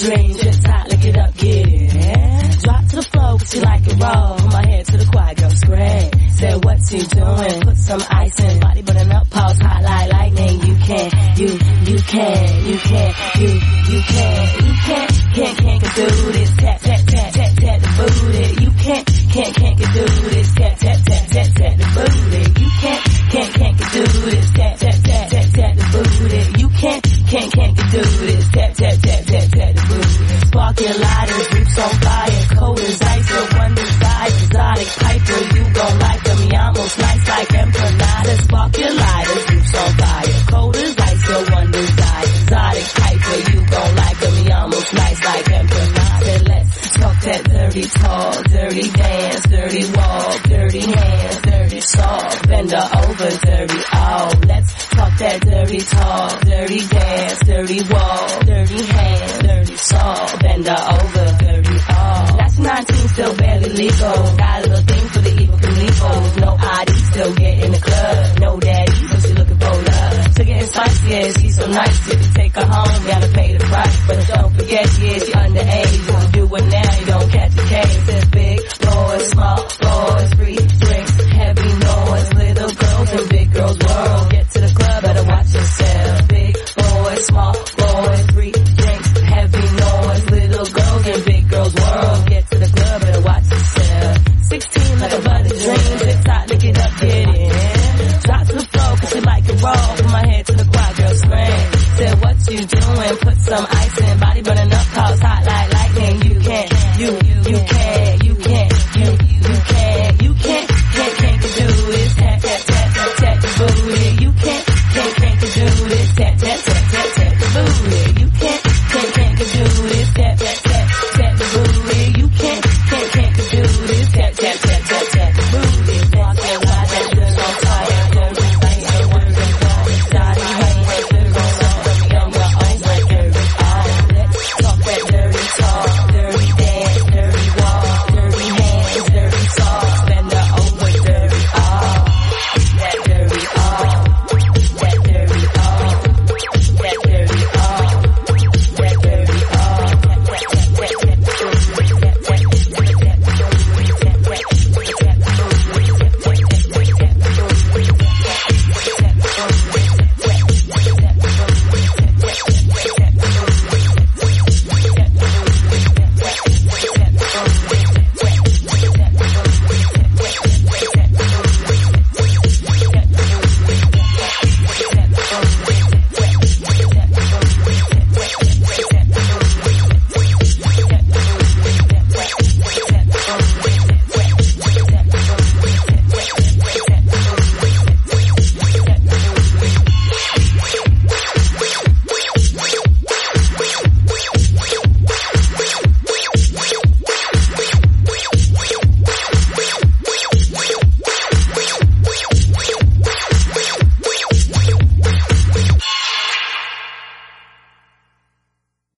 dream, just hot, lick it up, get it. Drop to the floor, cause she like it raw. Put my head to the choir, girl, scream. Said, what you doing? Put some ice in, body burning up, pulse hot like lightning. You can, you can do this. Tap, tap, tap, tap, tap the booty. You can't do this. Tap, tap, tap, tap, tap the booty. You can't do this. Tap, tap, tap, tap, tap the booty. You can't do this. Tap, tap, tap, tap, tap the booty. Sparking lighters, roots on fire, cold as ice, so one desire, exotic piper. You gon' like them, almost nice like empanada. Sparking lighters, roots on fire, cold as ice, so one desire, exotic piper. You gon' like them, almost nice like empanada. Let's talk that dirty talk, dirty dance, dirty walk, dirty hands, dirty soft, bend her over, dirty all. Let's talk that dirty talk, dirty dance, dirty walk, dirty hands, dirty soft, bend her over, dirty all. That's 19, still barely legal. Got a little thing for the evil from With no ID, still get in the club. No daddy, so she looking for love. So getting spicy, yeah, she's so nice. If you take her home, gotta pay the price. But don't forget, yeah, she underage. If you do it now, you don't catch the case. There's big boys, small boys, free drinks, heavy noise. Little girls and big girls world. Get to the club, better watch yourself. Big boys, small boys, free drinks, heavy noise. Little girls and big girls world. Get to the club, better watch yourself. 16 like a butter dream, tip top, lick it up, get it. Drop to the floor, cause she like it raw. Put my head to the choir, girl, scream. Said, what you doing? Put some ice in, body burning up, cause hot like lightning. You can